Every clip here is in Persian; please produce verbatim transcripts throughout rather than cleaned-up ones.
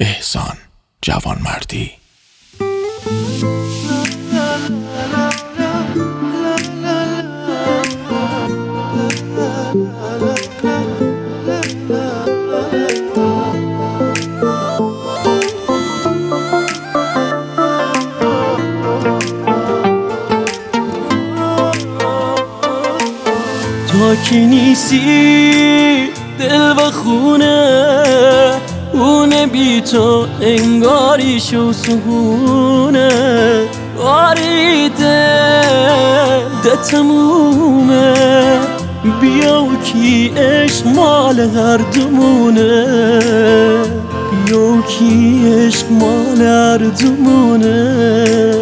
احسان جوانمردی. تا که نیستی دل و خونه، اونه بی تو انگاریش و سهونه. آریده ده تمومه، بیا و کی عشق مال هر دومونه، بیا و کی عشق مال هر دومونه.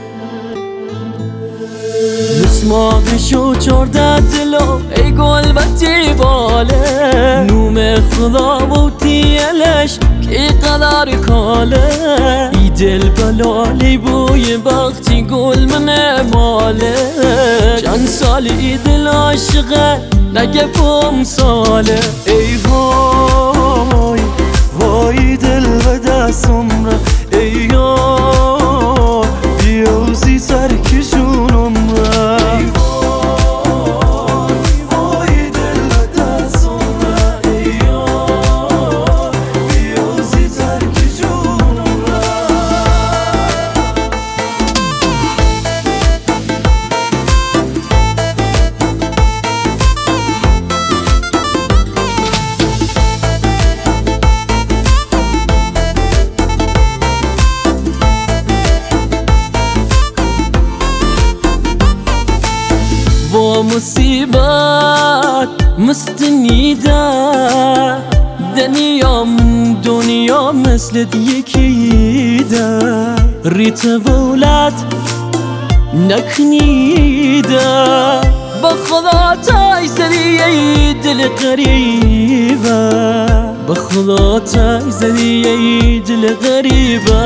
مسماقشو چورده دلو ای گل و دیواله، نوم خدا و تیلش که قدر کاله. ای دل بلالی بوی بختی گل من ماله، چند سال ای دل عاشقه نگه بوم ساله. ای وای وای دل و دستم را ای یار، بیوزی سرک جونم را. و مصیبت مستنیده دنیام دنیا مثل یکیده، ریت ولد نکنیده. با خدا تای زدی دل غریبه، با خدا تای زدی دل غریبه.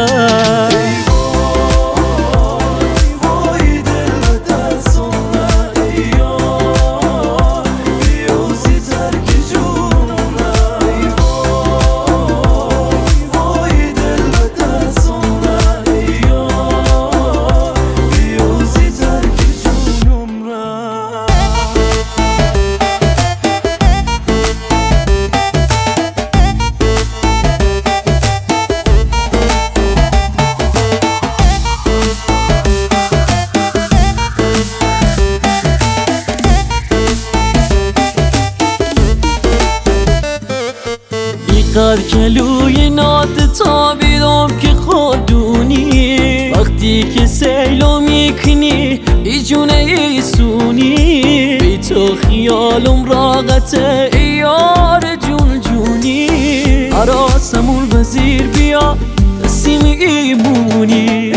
قد کلوی نات تابیدم که خودونی، وقتی که سیلو میکنی ای جونه ای سونی. بی تو خیالم راقته ای یار جون جونی، عراسمون وزیر بیا نسیم ایمونی.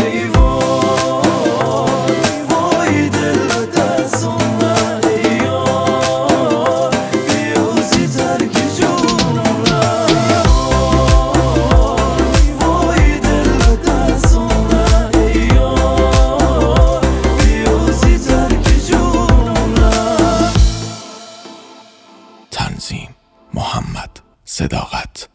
تنظیم محمد صداقت.